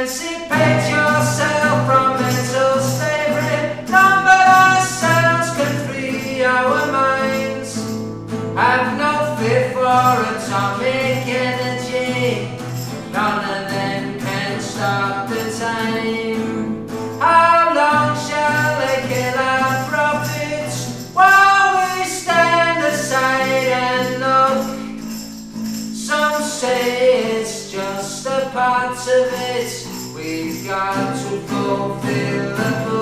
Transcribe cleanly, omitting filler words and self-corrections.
emancipate yourself from mental slavery. None but ourselves can free our minds. Have no fear for atomic energy. None of them can stop the time. How long shall they kill our prophets while we stand aside and look? Some say it's just a part of it. We've got to fulfill the book.